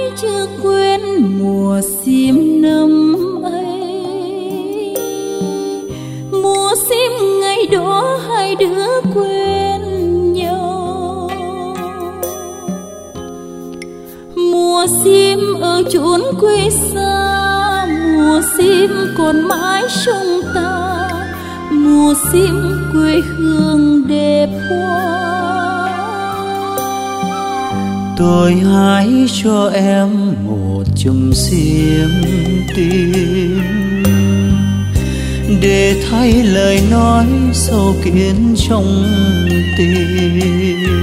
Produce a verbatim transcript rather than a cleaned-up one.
chưa quên mùa sim năm ấy. Mùa sim ngày đó hai đứa quên nhau. Mùa sim ở chốn quê xa, mùa sim còn mãi trong ta, mùa sim quê hương đẹp quá. Tôi hái cho em một chùm xiêm tím để thay lời nói sâu kín trong tim.